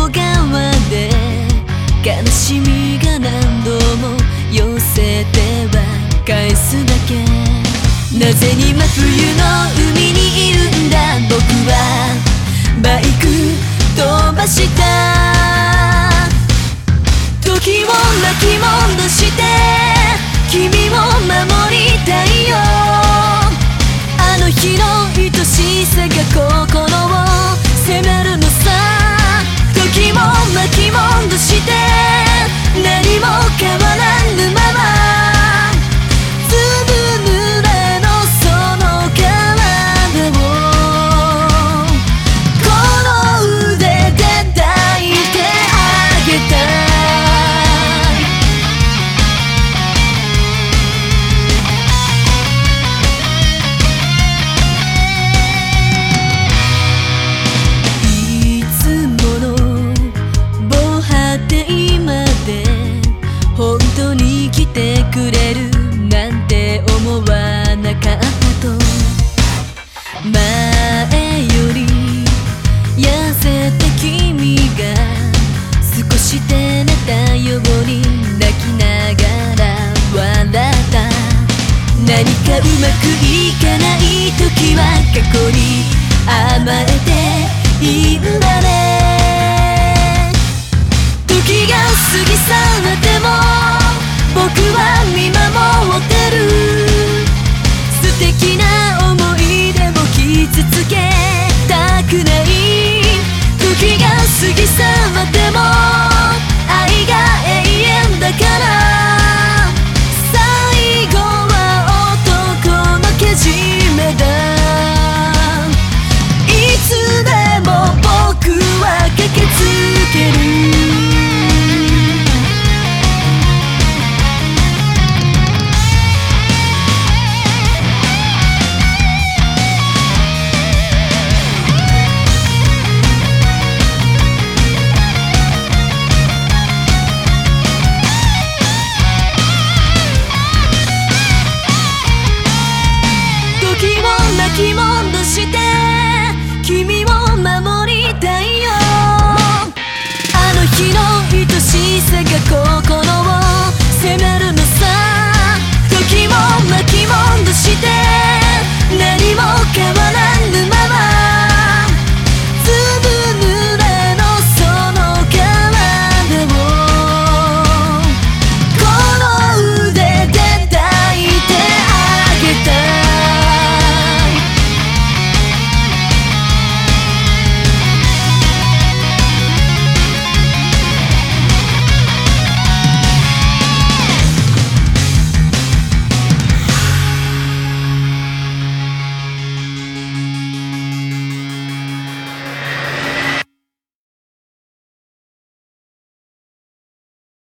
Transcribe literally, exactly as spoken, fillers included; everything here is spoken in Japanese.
向側で悲しみが何度も寄せては返すだけ。なぜに真冬の海にいるんだ。僕はバイク飛ばした。時を巻き戻して君を守りたいよ。あの日の愛しさが心を迫るのさ。時も巻き戻して何も変わらぬままずぶ濡れのその体をこの腕で抱いてあげたい。本当に来てくれるなんて思わなかったと。前より痩せた君が少し照れたように泣きながら笑った。何かうまくいかない時は過去に甘えていいんだね。時が過ぎ去っても僕は見守ってる。素敵な思い出を傷つけたくない。時が過ぎ去っても